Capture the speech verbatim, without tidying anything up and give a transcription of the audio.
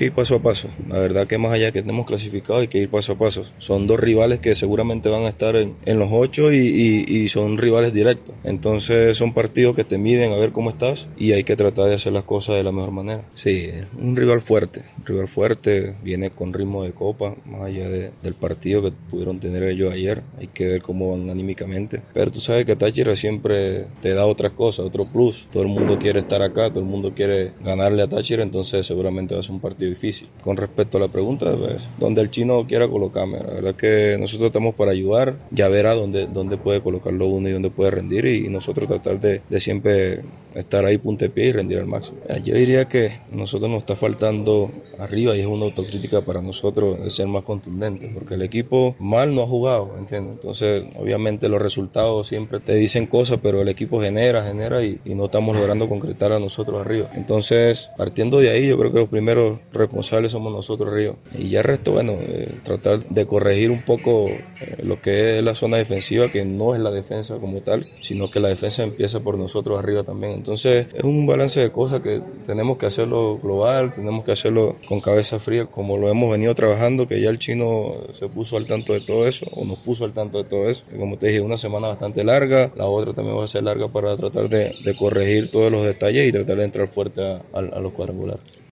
que ir paso a paso. La verdad que más allá de que estemos clasificados hay que ir paso a paso. Son dos rivales que seguramente van a estar en, en los ocho y, y, y son rivales directos. Entonces son partidos que te miden a ver cómo estás y hay que tratar de hacer las cosas de la mejor manera. Sí, un rival fuerte, un rival fuerte, viene con ritmo de copa, más allá de, del partido que pudieron tener ellos ayer. Hay que ver cómo van anímicamente. Pero tú sabes que Táchira siempre te da otras cosas, otro plus. Todo el mundo quiere estar acá, todo el mundo quiere ganarle a Táchira, entonces seguramente va a ser un partido difícil. Con respecto a la pregunta, pues, donde el chino quiera colocarme, la verdad que nosotros estamos para ayudar, ya verá dónde, dónde puede colocarlo uno y dónde puede rendir y nosotros tratar de, de siempre estar ahí punta de pie y rendir al máximo. Yo diría que a nosotros nos está faltando arriba y es una autocrítica para nosotros de ser más contundentes, porque el equipo mal no ha jugado, ¿entiendes? Entonces, obviamente los resultados siempre te dicen cosas, pero el equipo genera, genera y, y no estamos logrando concretar a nosotros arriba. Entonces, partiendo de ahí, yo creo que los primeros responsables somos nosotros arriba. Y ya el resto, bueno, eh, tratar de corregir un poco eh, lo que es la zona defensiva, que no es la defensa como tal, sino que la defensa empieza por nosotros arriba también. Entonces, es un balance de cosas que tenemos que hacerlo global, tenemos que hacerlo con cabeza fría, como lo hemos venido trabajando, que ya el chino se puso al tanto de todo eso, o nos puso al tanto de todo eso. Y como te dije, una semana bastante larga, la otra también va a ser larga para tratar de, de corregir todos los detalles y tratar de entrar fuerte a, a, a los cuadrangulares.